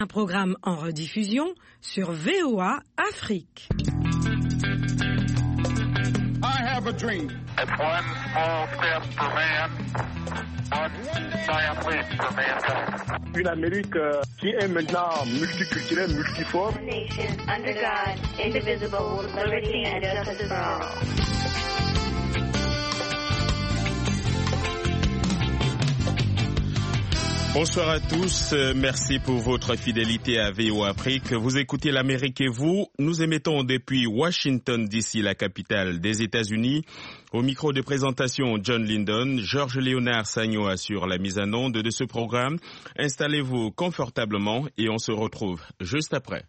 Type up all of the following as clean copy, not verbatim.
Un programme en rediffusion sur VOA Afrique. I have a dream. It's one small step for man, one giant leap for mankind. Une Amérique qui est maintenant multiculturelle, multiforme. Nation under God, indivisible, with liberty and justice for all. Bonsoir à tous, merci pour votre fidélité à VOA Afrique. Vous écoutez l'Amérique et vous, nous émettons depuis Washington DC, la capitale des États-Unis. Au micro de présentation, John Lindon, Georges Léonard Sagno assure la mise en onde de ce programme. Installez-vous confortablement et on se retrouve juste après.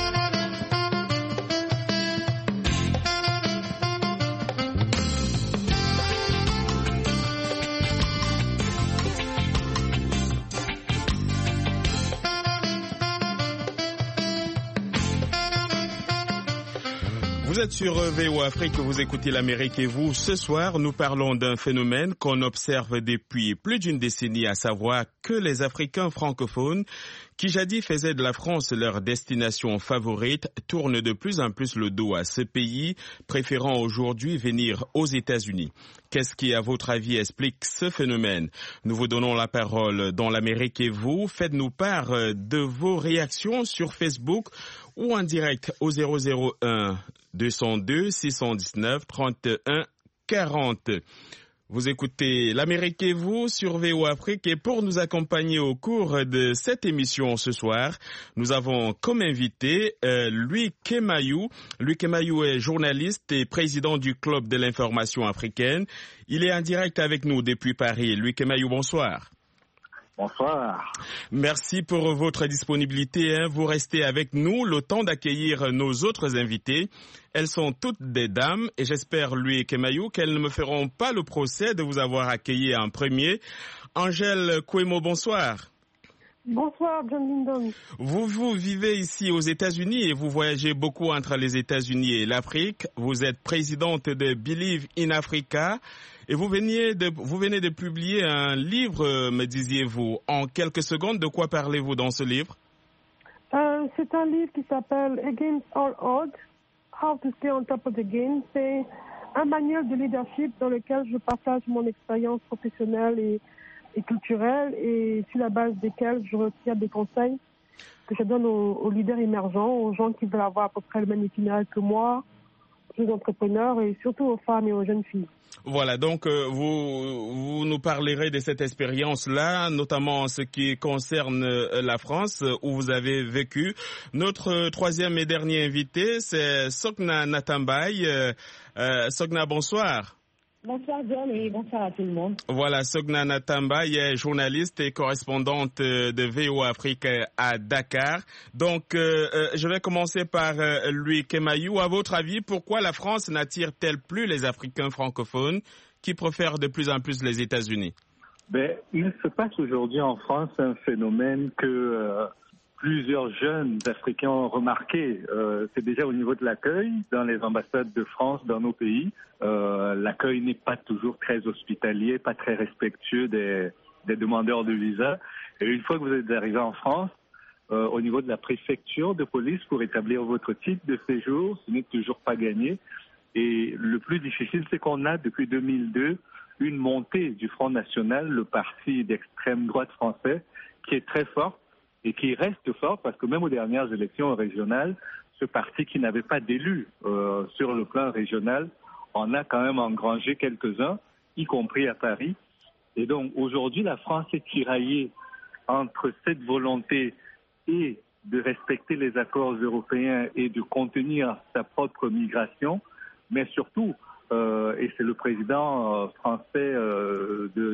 Vous êtes sur VOA Afrique, vous écoutez l'Amérique et vous. Ce soir, nous parlons d'un phénomène qu'on observe depuis plus d'une décennie, à savoir que les Africains francophones, qui jadis faisaient de la France leur destination favorite, tournent de plus en plus le dos à ce pays, préférant aujourd'hui venir aux États-Unis. Qu'est-ce qui, à votre avis, explique ce phénomène? Nous vous donnons la parole dans l'Amérique et vous. Faites-nous part de vos réactions sur Facebook ou en direct au 001 202 619 31 40. Vous écoutez l'Amérique et vous sur VOA Afrique et pour nous accompagner au cours de cette émission ce soir, nous avons comme invité Louis Kemayou. Louis Kemayou est journaliste et président du Club de l'information africaine. Il est en direct avec nous depuis Paris. Louis Kemayou, bonsoir. Bonsoir. Merci pour votre disponibilité. Vous restez avec nous le temps d'accueillir nos autres invités. Elles sont toutes des dames et j'espère, Louis Kemayou, qu'elles ne me feront pas le procès de vous avoir accueilli en premier. Angèle Kouemo, bonsoir. Bonsoir, John Lindon. Vous vivez ici aux États-Unis et vous voyagez beaucoup entre les États-Unis et l'Afrique. Vous êtes présidente de Believe in Africa. Et vous venez de publier un livre, me disiez-vous. En quelques secondes, de quoi parlez-vous dans ce livre? C'est un livre qui s'appelle Against All Odds, How to Stay on Top of the Game. C'est un manuel de leadership dans lequel je partage mon expérience professionnelle et culturelle et sur la base desquels je retire des conseils que je donne aux leaders émergents, aux gens qui veulent avoir à peu près le même itinéraire que moi, aux entrepreneurs et surtout aux femmes et aux jeunes filles. Voilà, donc vous nous parlerez de cette expérience-là, notamment en ce qui concerne la France où vous avez vécu. Notre troisième et dernier invité, c'est Sogna Natambaye. Sogna, bonsoir. Bonsoir John et bonsoir à tout le monde. Voilà, Sogna Natambaye est journaliste et correspondante de VOA Afrique à Dakar. Donc, je vais commencer par Louis Kemayou. À votre avis, pourquoi la France n'attire-t-elle plus les Africains francophones qui préfèrent de plus en plus les États-Unis? Il se passe aujourd'hui en France un phénomène que plusieurs jeunes Africains ont remarqué. C'est déjà au niveau de l'accueil dans les ambassades de France dans nos pays. L'accueil n'est pas toujours très hospitalier, pas très respectueux des demandeurs de visa. Et une fois que vous êtes arrivé en France, au niveau de la préfecture de police pour établir votre titre de séjour, ce n'est toujours pas gagné. Et le plus difficile, c'est qu'on a depuis 2002 une montée du Front National, le parti d'extrême droite français, qui est très forte et qui reste forte parce que même aux dernières élections régionales, ce parti qui n'avait pas d'élus sur le plan régional en a quand même engrangé quelques-uns, y compris à Paris. Et donc aujourd'hui, la France est tiraillée entre cette volonté et de respecter les accords européens et de contenir sa propre migration, mais surtout, et c'est le président français de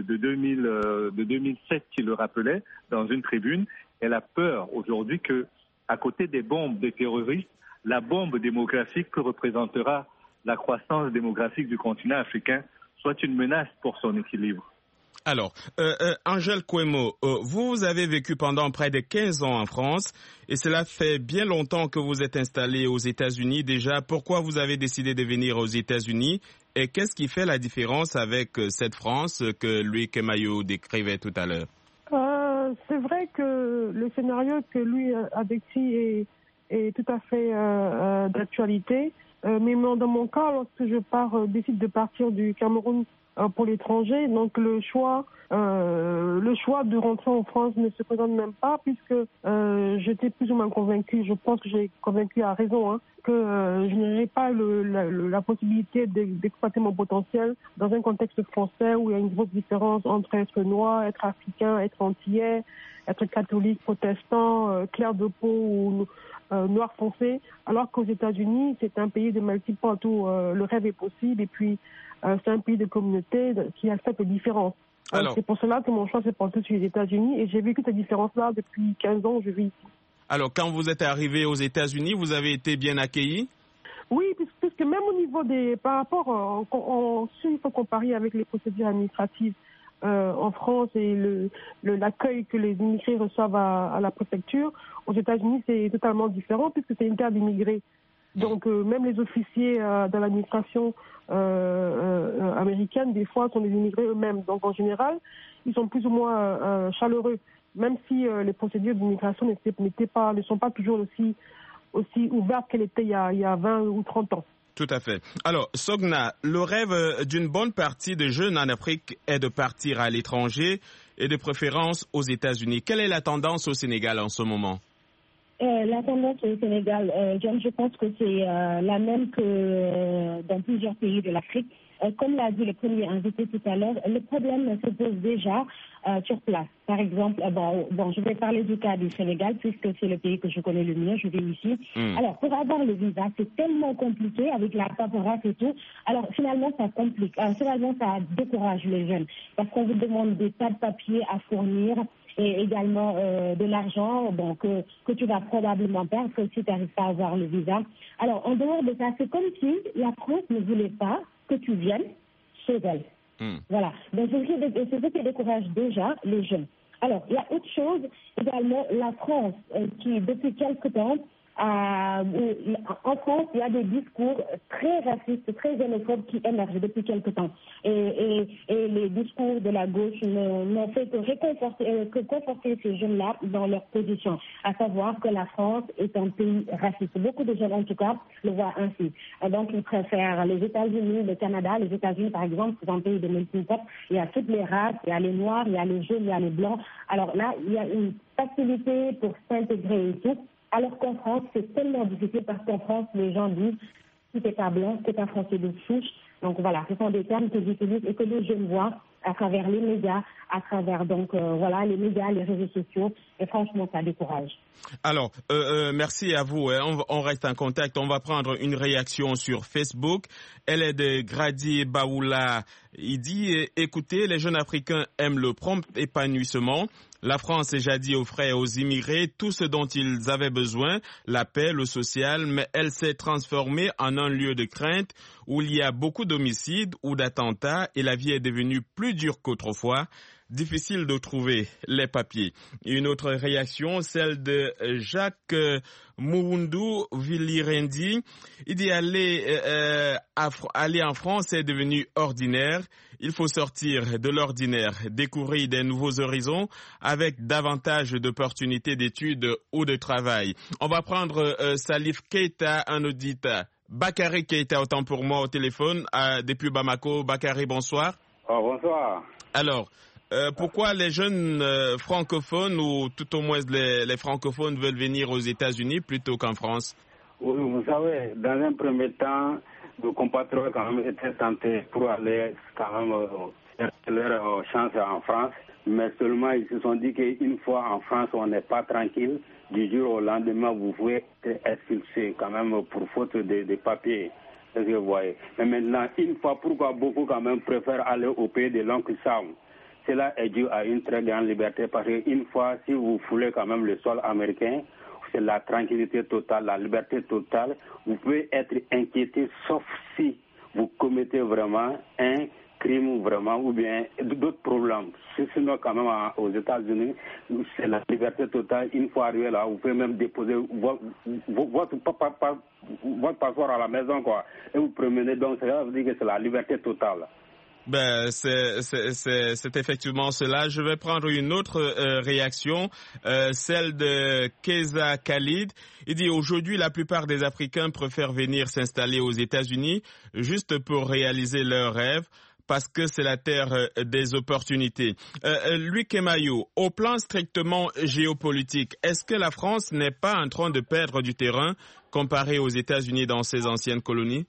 2007 qui le rappelait dans une tribune, elle a peur aujourd'hui que, à côté des bombes des terroristes, la bombe démographique que représentera la croissance démographique du continent africain soit une menace pour son équilibre. Alors, Angèle Kouemo, vous avez vécu pendant près de 15 ans en France et cela fait bien longtemps que vous êtes installé aux États-Unis déjà. Pourquoi vous avez décidé de venir aux États-Unis et qu'est-ce qui fait la différence avec cette France que Louis Kemayou décrivait tout à l'heure? C'est vrai que le scénario que lui a décrit est tout à fait d'actualité. Mais dans mon cas, lorsque je décide de partir du Cameroun pour l'étranger, donc le choix de rentrer en France ne se présente même pas, puisque j'étais plus ou moins convaincue, je pense que j'ai convaincu à raison, que je n'aurais pas la possibilité d'exploiter mon potentiel dans un contexte français où il y a une grosse différence entre être noir, être africain, être antillais, être catholique, protestant, clair de peau ou noir foncé, alors qu'aux États-Unis, c'est un pays de melting pot où le rêve est possible, et puis c'est un pays de communauté qui accepte les différences. C'est pour cela que mon choix s'est porté sur les États-Unis, et j'ai vécu cette différence-là depuis 15 ans où je vis ici. Alors, quand vous êtes arrivé aux États-Unis, vous avez été bien accueilli? Oui, puisque même au niveau par rapport, il faut comparer avec les procédures administratives en France et l'accueil que les immigrés reçoivent à la préfecture. Aux États-Unis, c'est totalement différent puisque c'est une terre d'immigrés. Donc, même les officiers de l'administration américaine, des fois, sont des immigrés eux-mêmes. Donc, en général, ils sont plus ou moins chaleureux, même si les procédures d'immigration ne sont pas toujours aussi ouvertes qu'elles étaient il y a 20 ou 30 ans. Tout à fait. Alors, Sogna, le rêve d'une bonne partie de jeunes en Afrique est de partir à l'étranger et de préférence aux États-Unis. Quelle est la tendance au Sénégal en ce moment? La tendance au Sénégal, John, je pense que c'est la même que dans plusieurs pays de l'Afrique. Comme l'a dit le premier invité tout à l'heure, le problème se pose déjà sur place. Par exemple, je vais parler du cas du Sénégal puisque c'est le pays que je connais le mieux, je vis ici. Alors, pour avoir le visa, c'est tellement compliqué avec la paperasse et tout. Alors, finalement, ça complique. Finalement, ça décourage les jeunes parce qu'on vous demande des tas de papiers à fournir et également de l'argent que tu vas probablement perdre si tu n'arrives pas à avoir le visa. Alors, en dehors de ça, c'est comme si la France ne voulait pas que tu viennes chez elle. Voilà. Donc, c'est ce qui décourage déjà les jeunes. Alors, il y a autre chose également, la France, qui, depuis quelque temps, en France, il y a des discours très racistes, très xénophobes qui émergent depuis quelque temps. Et les discours de la gauche n'ont fait que conforter ces jeunes-là dans leur position, à savoir que la France est un pays raciste. Beaucoup de jeunes, en tout cas, le voient ainsi. Donc, ils préfèrent les États-Unis, le Canada. Les États-Unis, par exemple, c'est un pays de melting pot. Il y a toutes les races, il y a les Noirs, il y a les jaunes, il y a les Blancs. Alors là, il y a une facilité pour s'intégrer et tout. Alors qu'en France, c'est tellement difficile parce qu'en France, les gens disent si t'es pas blanc, t'es pas français de souche. Donc voilà, ce sont des termes que j'utilise et que les jeunes voient à travers les médias, à travers les médias, les réseaux sociaux. Et franchement, ça décourage. Alors, merci à vous. On reste en contact. On va prendre une réaction sur Facebook. Elle est de Grady Baoula. Il dit, écoutez, les jeunes Africains aiment le prompt épanouissement. La France jadis offrait aux immigrés tout ce dont ils avaient besoin, la paix, le social, mais elle s'est transformée en un lieu de crainte où il y a beaucoup d'homicides ou d'attentats et la vie est devenue plus dure qu'autrefois. Difficile de trouver les papiers. Une autre réaction, celle de Jacques Mouroundou Vilirendi. Il dit aller en France est devenu ordinaire. Il faut sortir de l'ordinaire, découvrir des nouveaux horizons avec davantage d'opportunités d'études ou de travail. On va prendre Salif Keita, un auditeur. Bakary Keita, autant pour moi, au téléphone, depuis Bamako. Bakary, bonsoir. Oh, bonsoir. Alors, pourquoi les jeunes francophones, ou tout au moins les francophones, veulent venir aux États-Unis plutôt qu'en France? Oui, vous savez, dans un premier temps, nos compatriotes quand même étaient tentés pour aller quand même chercher leur chance en France, mais seulement ils se sont dit qu'une fois en France, on n'est pas tranquille. Du jour au lendemain, vous pouvez être expulsé quand même pour faute de papiers. C'est ce que vous voyez. Mais maintenant, une fois, pourquoi beaucoup quand même préfèrent aller au pays de l'oncle Sam? Cela est dû à une très grande liberté parce qu'une fois, si vous foulez quand même le sol américain, c'est la tranquillité totale, la liberté totale. Vous pouvez être inquiété sauf si vous commettez vraiment un crime vraiment ou bien d'autres problèmes. Sinon, quand même, aux États-Unis, c'est la liberté totale. Une fois arrivé là, vous pouvez même déposer votre passeport à la maison, quoi. Et vous promenez. Donc, ça veut dire que c'est la liberté totale. Ben, c'est effectivement cela. Je vais prendre une autre réaction, celle de Keza Khalid. Il dit aujourd'hui, la plupart des Africains préfèrent venir s'installer aux États-Unis juste pour réaliser leurs rêves, parce que c'est la terre des opportunités. Louis Kemayo, au plan strictement géopolitique, est-ce que la France n'est pas en train de perdre du terrain comparé aux États-Unis dans ses anciennes colonies?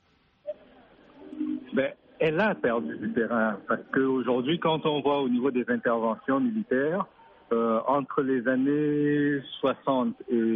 Ben, elle a perdu du terrain parce qu'aujourd'hui, quand on voit au niveau des interventions militaires, entre les années 60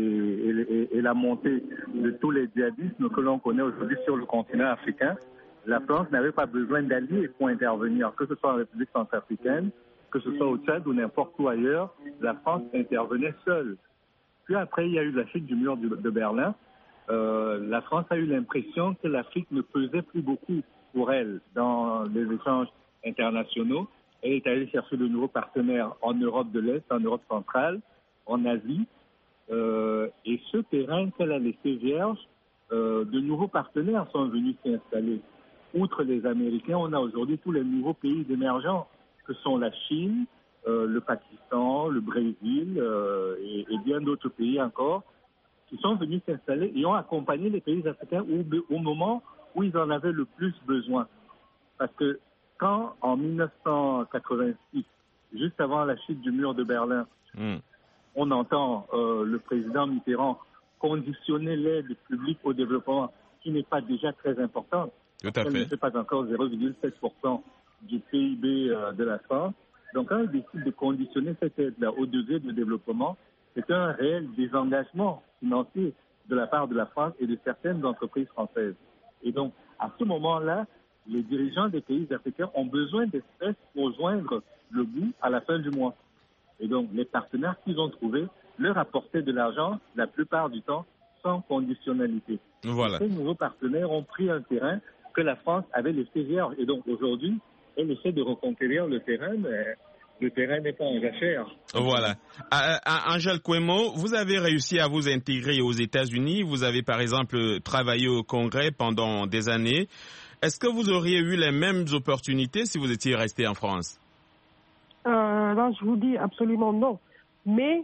et la montée de tous les djihadismes que l'on connaît aujourd'hui sur le continent africain, la France n'avait pas besoin d'alliés pour intervenir, que ce soit en République centrafricaine, que ce soit au Tchad ou n'importe où ailleurs, la France intervenait seule. Puis après, il y a eu la chute du mur de Berlin. La France a eu l'impression que l'Afrique ne pesait plus beaucoup pour elle dans les échanges internationaux. Elle est allée chercher de nouveaux partenaires en Europe de l'Est, en Europe centrale, en Asie. Et ce terrain qu'elle a laissé vierge, de nouveaux partenaires sont venus s'y installer. Outre les Américains, on a aujourd'hui tous les nouveaux pays émergents, que sont la Chine, le Pakistan, le Brésil et bien d'autres pays encore, qui sont venus s'installer et ont accompagné les pays africains au moment où ils en avaient le plus besoin. Parce que quand, en 1986, juste avant la chute du mur de Berlin, on entend le président Mitterrand conditionner l'aide publique au développement, qui n'est pas déjà très importante. Tout à fait. Elle ne fait pas encore 0,7% du PIB de la France. Donc, quand il décide de conditionner cette aide-là au degré de développement, c'est un réel désengagement financier de la part de la France et de certaines entreprises françaises. Et donc, à ce moment-là, les dirigeants des pays africains ont besoin d'espèces pour joindre le bout à la fin du mois. Et donc, les partenaires qu'ils ont trouvés leur apportaient de l'argent, la plupart du temps, sans conditionnalité. Voilà. Ces nouveaux partenaires ont pris un terrain que la France avait laissé vierge. Et donc, aujourd'hui, elle essaie de reconquérir le terrain, mais le terrain n'est pas en jachère. Voilà. Angèle Kouemo, vous avez réussi à vous intégrer aux États-Unis. Vous avez, par exemple, travaillé au Congrès pendant des années. Est-ce que vous auriez eu les mêmes opportunités si vous étiez resté en France? Là, je vous dis absolument non. Mais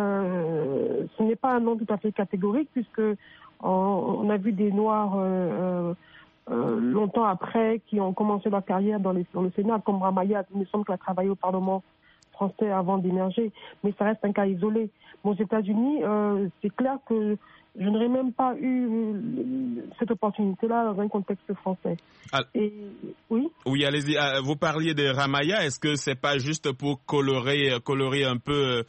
ce n'est pas un non tout à fait catégorique, puisque on a vu des Noirs longtemps après qui ont commencé leur carrière dans le Sénat, comme Ramaya. Il me semble qu'elle a travaillé au Parlement français avant d'émerger, mais ça reste un cas isolé. Mais aux États-Unis, c'est clair que je n'aurais même pas eu cette opportunité-là dans un contexte français. Et oui. Oui, allez-y. Vous parliez de Ramaya. Est-ce que c'est pas juste pour colorer un peu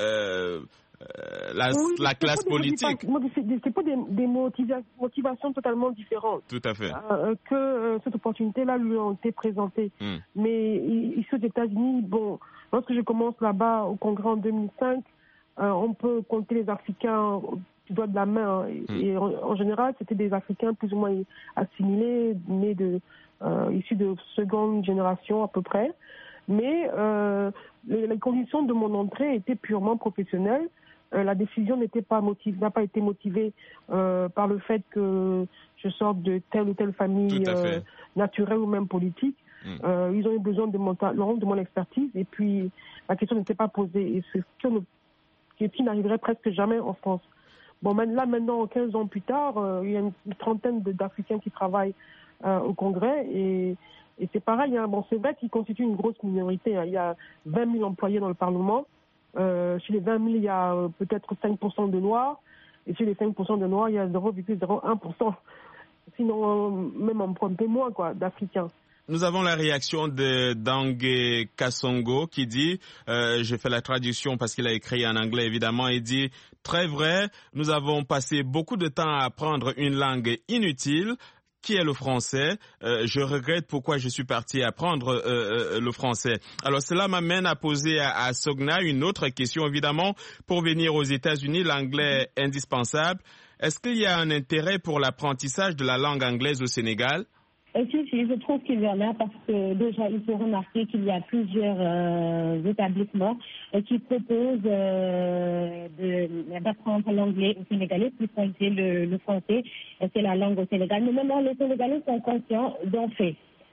la classe politique? C'est pas des motivations totalement différentes. Tout à fait. Que cette opportunité-là lui ont été présentées. Mais ici aux États-Unis, bon, lorsque je commence là-bas au Congrès en 2005, on peut compter les Africains du doigt de la main. Et en général, c'était des Africains plus ou moins assimilés, nés issus de seconde génération à peu près. Mais les conditions de mon entrée étaient purement professionnelles. La décision n'a pas été motivée par le fait que je sorte de telle ou telle famille naturelle ou même politique. Ils ont eu besoin de mon expertise et puis la question n'était pas posée. Et c'est ce qui n'arriverait presque jamais en France. Bon, là maintenant, 15 ans plus tard, il y a une trentaine d'Africains qui travaillent au Congrès et c'est pareil. Hein. Bon, c'est vrai qu'ils constituent une grosse minorité. Hein. Il y a 20 000 employés dans le Parlement. Chez les 20 000, il y a peut-être 5% de Noirs. Et chez les 5% de Noirs, il y a 0,01%. Sinon, même un peu moins d'Africains. Nous avons la réaction de Dangue Kassongo qui dit, je fais la traduction parce qu'il a écrit en anglais évidemment, il dit « Très vrai, nous avons passé beaucoup de temps à apprendre une langue inutile. » Qui est le français? Je regrette pourquoi je suis parti apprendre le français. Alors cela m'amène à poser à Sogna une autre question. Évidemment, pour venir aux États-Unis, l'anglais est indispensable. Est-ce qu'il y a un intérêt pour l'apprentissage de la langue anglaise au Sénégal? Si, je trouve qu'il y en a parce que déjà, il faut remarquer qu'il y a plusieurs établissements qui proposent d'apprendre l'anglais au Sénégalais, plus pointer le français, c'est la langue au Sénégal. Mais maintenant, les Sénégalais sont conscients d'en fait.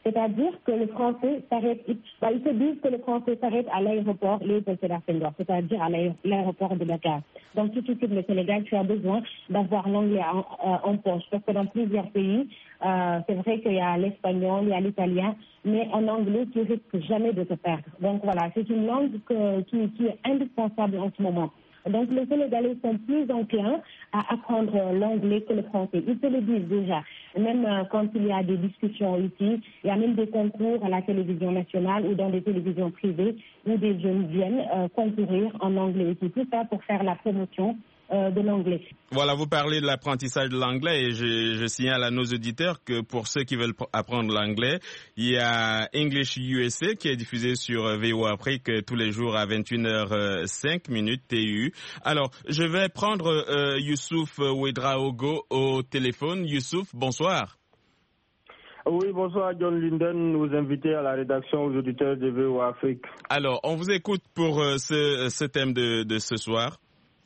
C'est-à-dire que le français s'arrête, ils se disent que le français s'arrête à l'aéroport Léopold Sédar Senghor, c'est-à-dire à l'aéroport de Dakar. Donc, si tu quittes le Sénégal, tu as besoin d'avoir l'anglais en poche. Parce que dans plusieurs pays, c'est vrai qu'il y a l'espagnol, il y a l'italien, mais en anglais, tu risques jamais de te perdre. Donc voilà, c'est une langue qui est indispensable en ce moment. Donc, les Sénégalais sont plus enclins à apprendre l'anglais que le français. Ils se le disent déjà. Même quand il y a des discussions ici, il y a même des concours à la télévision nationale ou dans des télévisions privées où des jeunes viennent concourir en anglais. Et tout ça pour faire la promotion de l'anglais. Voilà, vous parlez de l'apprentissage de l'anglais et je signale à nos auditeurs que pour ceux qui veulent apprendre l'anglais, il y a English USA qui est diffusé sur VOA Afrique tous les jours à 21h05 TU. Alors, je vais prendre Youssouf Ouedraogo au téléphone. Youssouf, bonsoir. Oui, bonsoir John Linden, vous invitez à la rédaction aux auditeurs de VOA Afrique. Alors, on vous écoute pour ce thème de ce soir.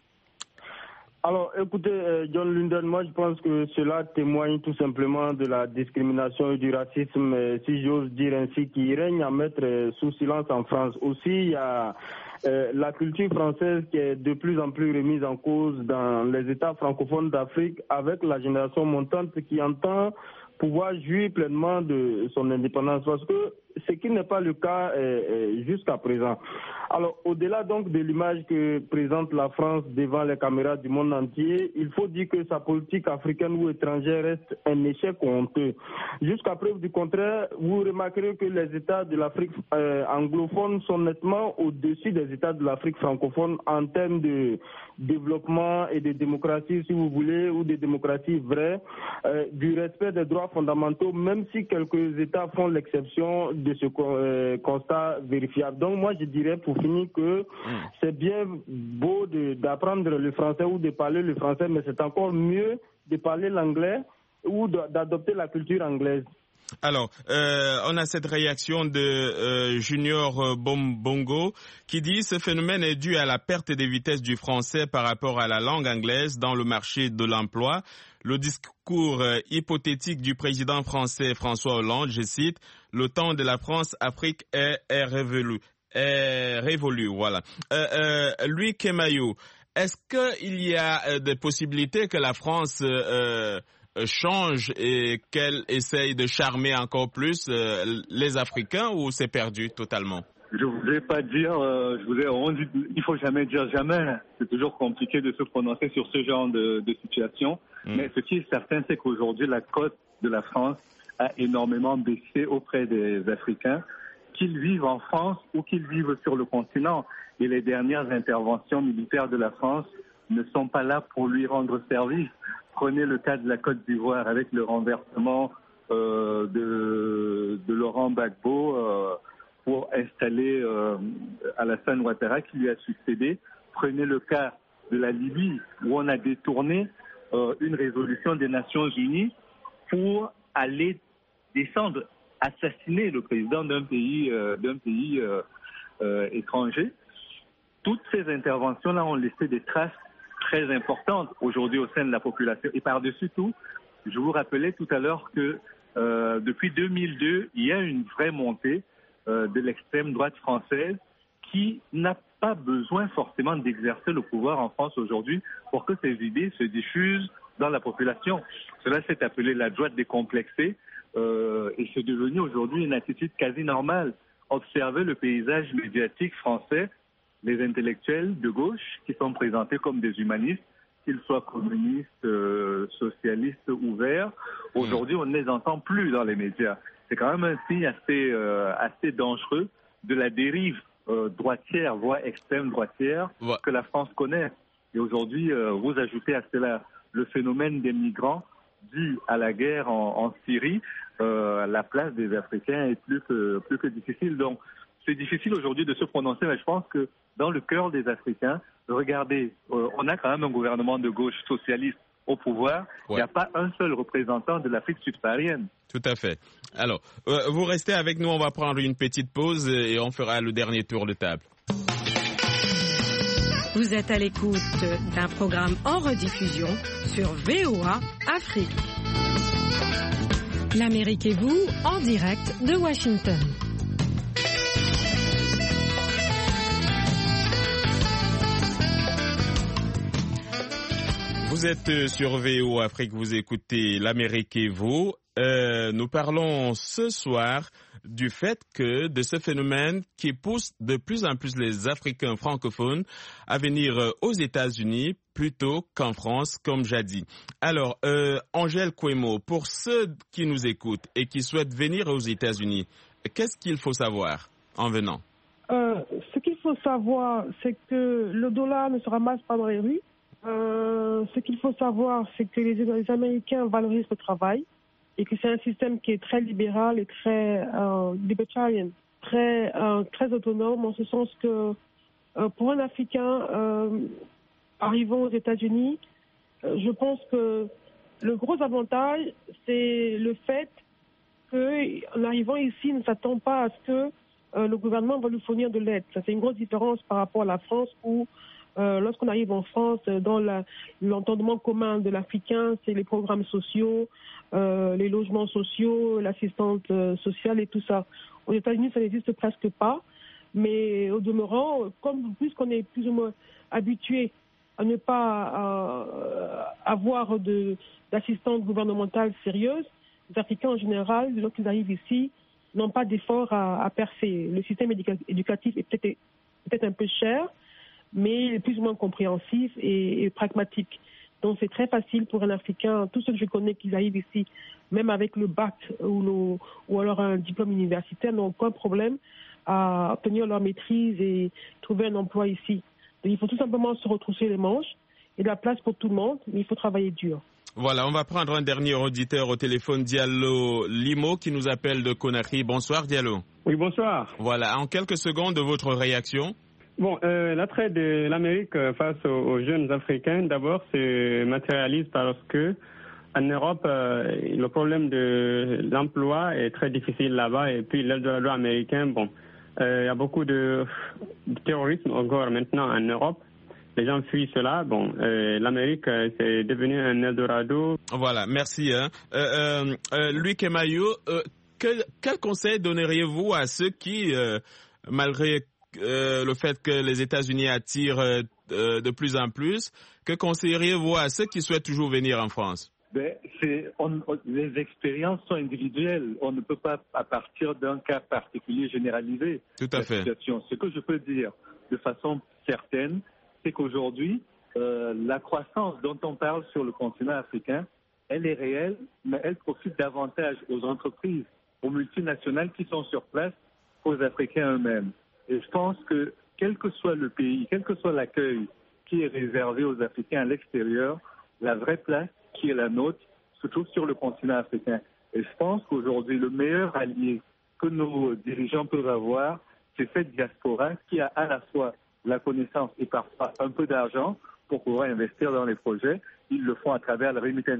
Alors, écoutez, John Linden, moi je pense que cela témoigne tout simplement de la discrimination et du racisme, si j'ose dire ainsi, qui règne à mettre sous silence en France. Aussi, il y a la culture française qui est de plus en plus remise en cause dans les États francophones d'Afrique avec la génération montante qui entend pouvoir jouir pleinement de son indépendance, parce que ce qui n'est pas le cas jusqu'à présent. Alors, au-delà donc de l'image que présente la France devant les caméras du monde entier, il faut dire que sa politique africaine ou étrangère reste un échec honteux. Jusqu'à preuve du contraire, vous remarquerez que les États de l'Afrique anglophone sont nettement au-dessus des États de l'Afrique francophone en termes de développement et de démocratie, si vous voulez, ou de démocratie vraie, du respect des droits fondamentaux, même si quelques États font l'exception de ce constat vérifiable. Donc moi je dirais pour finir que c'est bien beau d'apprendre le français ou de parler le français, mais c'est encore mieux de parler l'anglais ou d'adopter la culture anglaise. Alors, on a cette réaction de Junior Bongo qui dit « Ce phénomène est dû à la perte de vitesse du français par rapport à la langue anglaise dans le marché de l'emploi. Le discours hypothétique du président français François Hollande, je cite, « Le temps de la France-Afrique est révolu. » Voilà. Louis Kemayou, est-ce qu'il y a des possibilités que la France change et qu'elle essaye de charmer encore plus les Africains, ou c'est perdu totalement? Je voudrais pas dire, il faut jamais dire jamais. C'est toujours compliqué de se prononcer sur ce genre de situation. Mais ce qui est certain, c'est qu'aujourd'hui, la cote de la France a énormément baissé auprès des Africains, qu'ils vivent en France ou qu'ils vivent sur le continent. Et les dernières interventions militaires de la France ne sont pas là pour lui rendre service. Prenez le cas de la Côte d'Ivoire avec le renversement de Laurent Gbagbo pour installer Alassane Ouattara qui lui a succédé. Prenez le cas de la Libye où on a détourné une résolution des Nations Unies pour aller descendre, assassiner le président d'un pays étranger. Toutes ces interventions-là ont laissé des traces très importantes aujourd'hui au sein de la population. Et par-dessus tout, je vous rappelais tout à l'heure que depuis 2002, il y a une vraie montée de l'extrême droite française qui n'a pas besoin forcément d'exercer le pouvoir en France aujourd'hui pour que ces idées se diffusent dans la population. Cela s'est appelé la droite décomplexée et c'est devenu aujourd'hui une attitude quasi normale. Observez le paysage médiatique français, les intellectuels de gauche qui sont présentés comme des humanistes, qu'ils soient communistes, socialistes ou verts. Aujourd'hui, on ne les entend plus dans les médias. C'est quand même un signe assez dangereux de la dérive droitière, voire extrême droitière que la France connaît. Et aujourd'hui, vous ajoutez à cela le phénomène des migrants dû à la guerre en Syrie. La place des Africains est plus que difficile. Donc, c'est difficile aujourd'hui de se prononcer, mais je pense que dans le cœur des Africains, regardez, on a quand même un gouvernement de gauche socialiste au pouvoir. Il n'y a pas un seul représentant de l'Afrique subsaharienne. Tout à fait. Alors, vous restez avec nous, on va prendre une petite pause et on fera le dernier tour de table. Vous êtes à l'écoute d'un programme en rediffusion sur VOA Afrique. L'Amérique et vous, en direct de Washington. Vous êtes sur VO Afrique, vous écoutez l'Amérique et vous. Nous parlons ce soir du fait que de ce phénomène qui pousse de plus en plus les Africains francophones à venir aux États-Unis plutôt qu'en France, comme jadis. Alors, Angèle Kouemo, pour ceux qui nous écoutent et qui souhaitent venir aux États-Unis, qu'est-ce qu'il faut savoir en venant? Ce qu'il faut savoir, c'est que le dollar ne se ramasse pas dans les rues. Ce qu'il faut savoir, c'est que les Américains valorisent le travail et que c'est un système qui est très libéral et très libertarian, très autonome, en ce sens que pour un Africain arrivant aux États-Unis, je pense que le gros avantage, c'est le fait qu'en arrivant ici, il ne s'attend pas à ce que le gouvernement va lui fournir de l'aide. Ça, c'est une grosse différence par rapport à la France où lorsqu'on arrive en France, dans l'entendement commun de l'Africain, c'est les programmes sociaux, les logements sociaux, l'assistante sociale et tout ça. Aux États-Unis, ça n'existe presque pas, mais au demeurant, puisqu'on est plus ou moins habitué à ne pas avoir d'assistante gouvernementale sérieuse, les Africains en général, lorsqu'ils arrivent ici, n'ont pas d'effort à percer. Le système éducatif est peut-être un peu cher, mais plus ou moins compréhensif et pragmatique. Donc c'est très facile pour un Africain, tous ceux que je connais qui arrivent ici, même avec le bac ou alors un diplôme universitaire, n'ont aucun problème à obtenir leur maîtrise et trouver un emploi ici. Donc il faut tout simplement se retrousser les manches. Il y a de la place pour tout le monde, mais il faut travailler dur. Voilà, on va prendre un dernier auditeur au téléphone, Diallo Limo, qui nous appelle de Conakry. Bonsoir Diallo. Oui, bonsoir. Voilà, en quelques secondes, votre réaction. Bon, l'attrait de l'Amérique face aux jeunes Africains, d'abord, se matérialise parce que en Europe, le problème de l'emploi est très difficile là-bas. Et puis, l'Eldorado américain, bon, il y a beaucoup de terrorisme encore maintenant en Europe. Les gens fuient cela. Bon, l'Amérique, c'est devenu un Eldorado. Voilà, merci. Louis Kemayou, quel conseil donneriez-vous à ceux qui, malgré le fait que les États-Unis attirent de plus en plus, que conseilleriez-vous à ceux qui souhaitent toujours venir en France? Les expériences sont individuelles. On ne peut pas, à partir d'un cas particulier, généraliser la situation. Ce que je peux dire de façon certaine, c'est qu'aujourd'hui, la croissance dont on parle sur le continent africain, elle est réelle, mais elle profite davantage aux entreprises, aux multinationales qui sont sur place qu'aux Africains eux-mêmes. Et je pense que quel que soit le pays, quel que soit l'accueil qui est réservé aux Africains à l'extérieur, la vraie place qui est la nôtre se trouve sur le continent africain. Et je pense qu'aujourd'hui, le meilleur allié que nos dirigeants peuvent avoir, c'est cette diaspora qui a à la fois la connaissance et parfois un peu d'argent pour pouvoir investir dans les projets. Ils le font à travers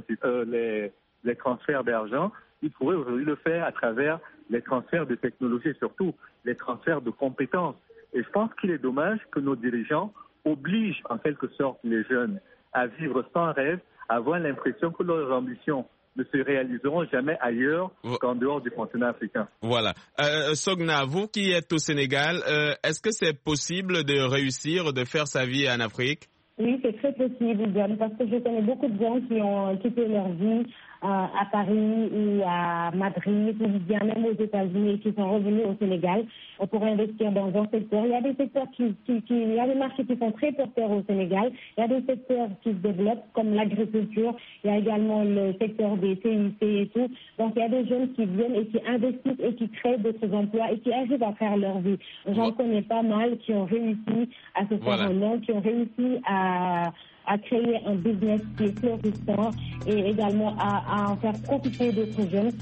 les transferts d'argent. Ils pourraient aujourd'hui le faire à travers les transferts de technologie et surtout les transferts de compétences. Et je pense qu'il est dommage que nos dirigeants obligent en quelque sorte les jeunes à vivre sans rêve, à avoir l'impression que leurs ambitions ne se réaliseront jamais ailleurs qu'en dehors du continent africain. Voilà. Sogna, vous qui êtes au Sénégal, est-ce que c'est possible de réussir, de faire sa vie en Afrique? Oui, c'est très possible, John, parce que je connais beaucoup de gens qui ont quitté leur vie à Paris ou à Madrid ou bien même aux États-Unis et qui sont revenus au Sénégal pour investir dans un secteur. Il y a des secteurs il y a des marchés qui sont très porteurs au Sénégal. Il y a des secteurs qui se développent comme l'agriculture. Il y a également le secteur des CIC et tout. Donc il y a des jeunes qui viennent et qui investissent et qui créent d'autres emplois et qui arrivent à faire leur vie. J'en connais pas mal qui ont réussi à se faire un nom, qui ont réussi à créer un business qui est florissant et également à en faire profiter d'autres jeunes.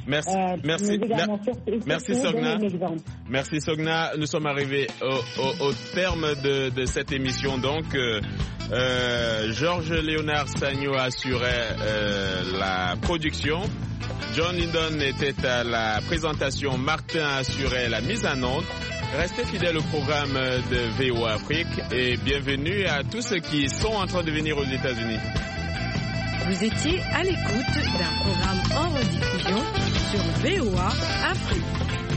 Merci Sogna. Merci Sogna. Nous sommes arrivés au terme de cette émission. Donc, Georges Léonard Sagno assurait la production. John Lindon était à la présentation. Martin assurait la mise en onde. Restez fidèles au programme de VO Afrique et bienvenue à tous ceux qui sont en train de venir aux États-Unis. Vous étiez à l'écoute d'un programme en rediffusion sur VOA Afrique.